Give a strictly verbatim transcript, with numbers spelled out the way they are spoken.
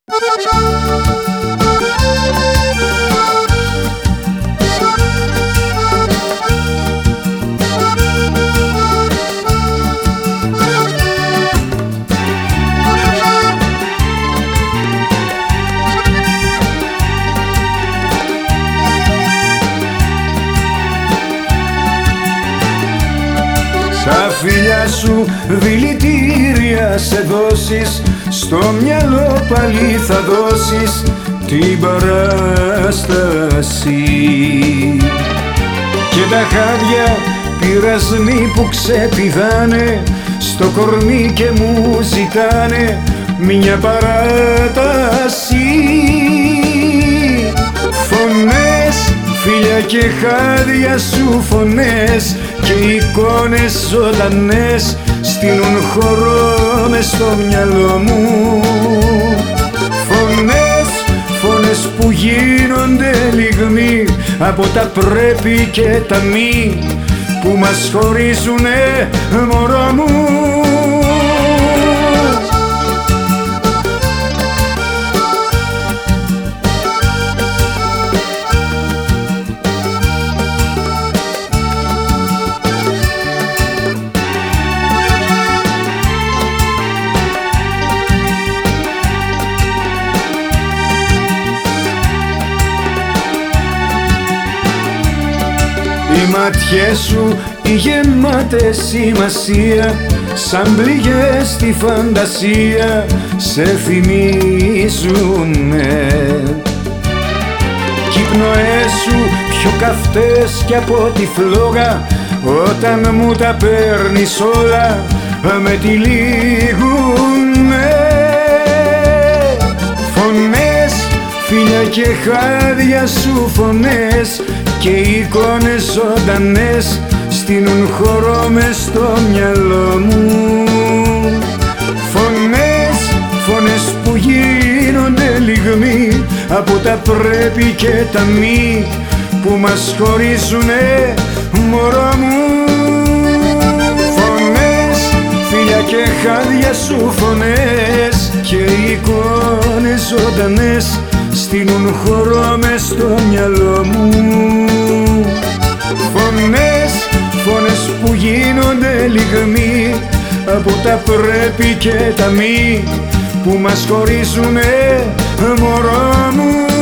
Στα φιλιά σου δηλητήρια σε δώσεις, στο μυαλό πάλι θα δώσεις την παράσταση. Και τα χάδια πειρασμοί που ξεπηδάνε στο κορμί και μου ζητάνε μια παράταση. Φωνές, φίλια και χάδια σου φωνές και εικόνες ζωντανές στείλουν χώρο μες στο μυαλό μου. Φωνές, φωνές που γίνονται λιγμοί από τα πρέπει και τα μη που μας χωρίζουνε, μωρό μου. Οι ματιές σου οι γεμάτες σημασία σαν πληγές στη φαντασία σε θυμίζουνε. Κι οι πνοές σου πιο καυτές κι από τη φλόγα όταν μου τα παίρνεις όλα με τυλίγουνε. Φωνές, φίλια και χάδια σου φωνές και εικόνες ζωντανές στείνουν χώρο μες στο μυαλό μου. Φωνές, φωνές που γίνονται λιγμοί από τα πρέπει και τα μη που μας χωρίζουνε, μωρό μου. Φωνές, φίλια και χάδια σου φωνές και εικόνες ζωντανές στείνουν χώρο μες στο μυαλό μου. Φωνές, φωνές που γίνονται λιγμοί από τα πρέπει και τα μη που μας χωρίζουνε, μωρό μου.